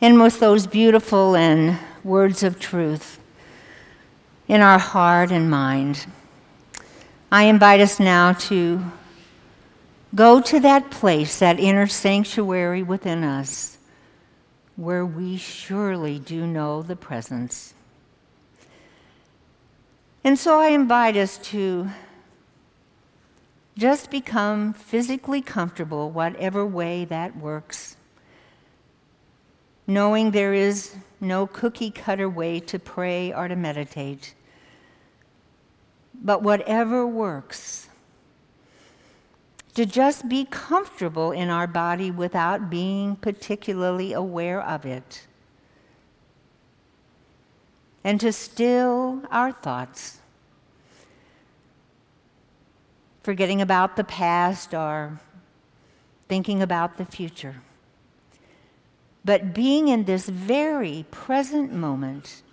And with those beautiful and words of truth in our heart and mind, I invite us now to go to that place, that inner sanctuary within us, where we surely do know the presence. And so I invite us to just become physically comfortable, whatever way that works, knowing there is no cookie-cutter way to pray or to meditate. But whatever works, to just be comfortable in our body without being particularly aware of it, and to still our thoughts, forgetting about the past or thinking about the future, but being in this very present moment.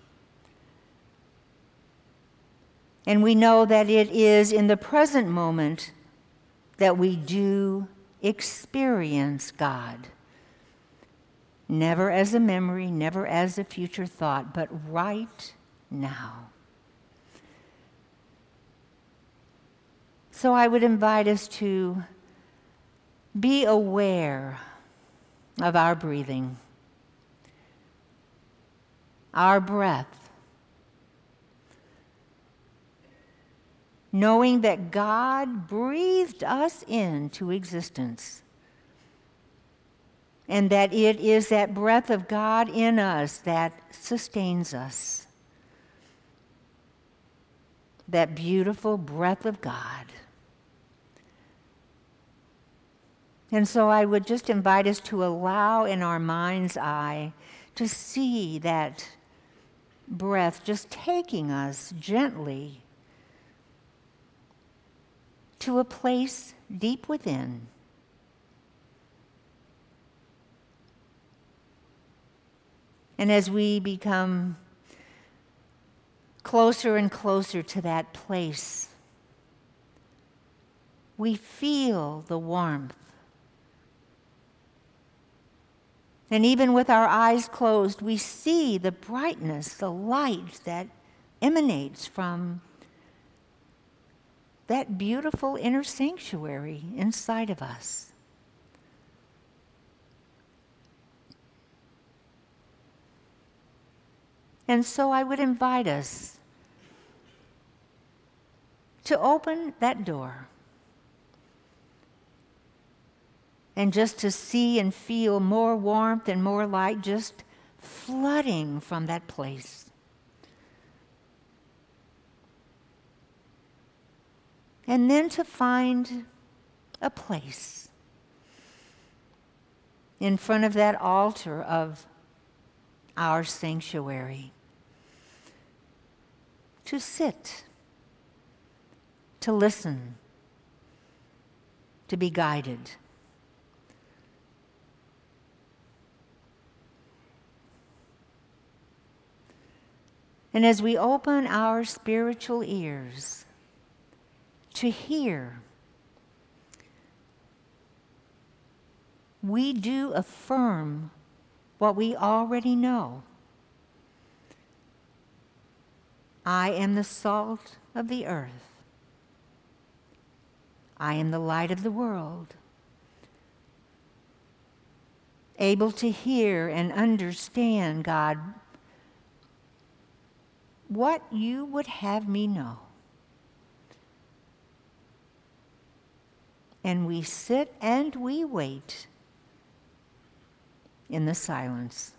And we know that it is in the present moment that we do experience God. Never as a memory, never as a future thought, but right now. So I would invite us to be aware of our breathing, our breath, knowing that God breathed us into existence, and that it is that breath of God in us that sustains us, that beautiful breath of God. And so I would just invite us to allow in our mind's eye to see that breath just taking us gently to a place deep within. And as we become closer and closer to that place, we feel the warmth. And even with our eyes closed, we see the brightness, the light that emanates from that beautiful inner sanctuary inside of us. And so I would invite us to open that door and just to see and feel more warmth and more light just flooding from that place. And then to find a place in front of that altar of our sanctuary, to sit, to listen, to be guided. And as we open our spiritual ears to hear, we do affirm what we already know. I am the salt of the earth. I am the light of the world. Able to hear and understand, God, what you would have me know. And we sit and we wait in the silence.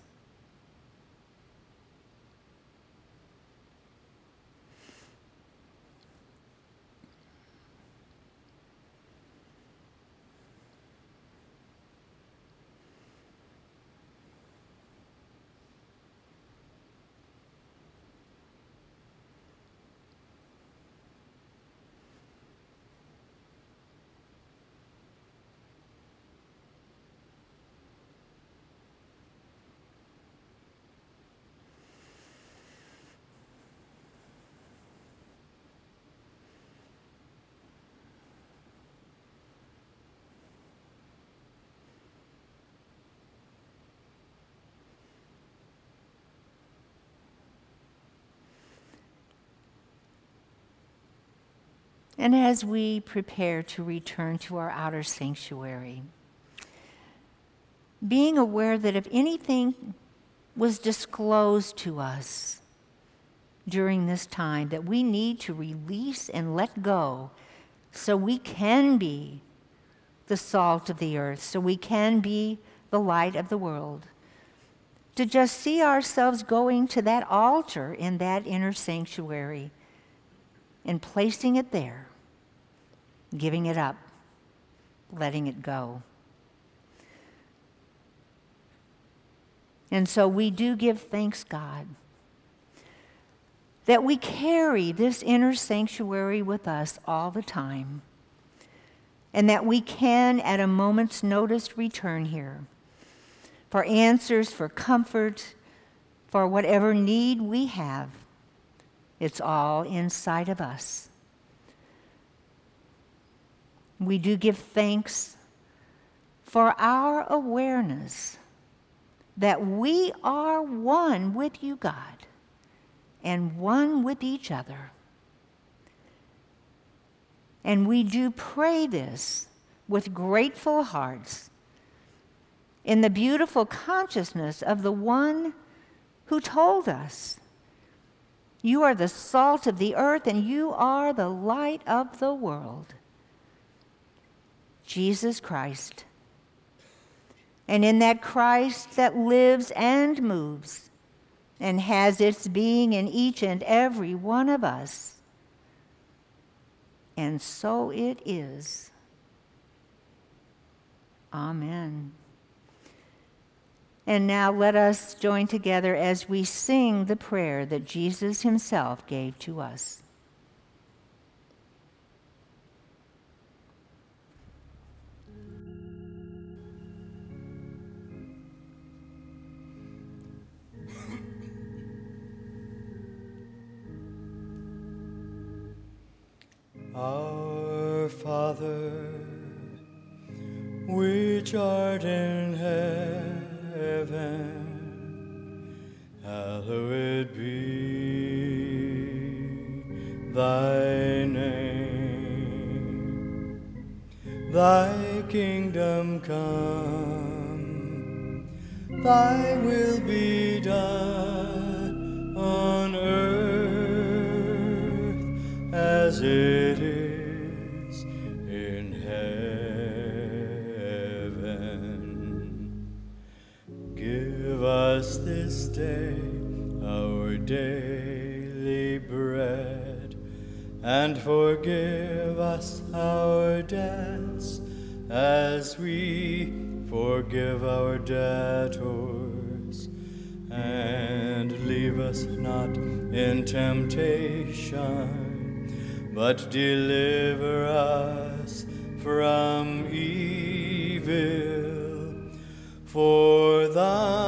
and as we prepare to return to our outer sanctuary, being aware that if anything was disclosed to us during this time that we need to release and let go so we can be the salt of the earth, so we can be the light of the world, to just see ourselves going to that altar in that inner sanctuary and placing it there, giving it up, letting it go. And so we do give thanks, God, that we carry this inner sanctuary with us all the time, and that we can, at a moment's notice, return here for answers, for comfort, for whatever need we have. It's all inside of us. We do give thanks for our awareness that we are one with you, God, and one with each other. And we do pray this with grateful hearts in the beautiful consciousness of the one who told us, "You are the salt of the earth and you are the light of the world." Jesus Christ. And in that Christ that lives and moves and has its being in each and every one of us. And so it is. Amen. And now let us join together as we sing the prayer that Jesus himself gave to us. Our Father, which art in heaven, hallowed be thy name. Thy kingdom come, thy will be done on earth as it is in heaven. Give us this day our daily bread, and forgive us our debts as we forgive our debtors. And leave us not in temptation, but deliver us from evil. For thine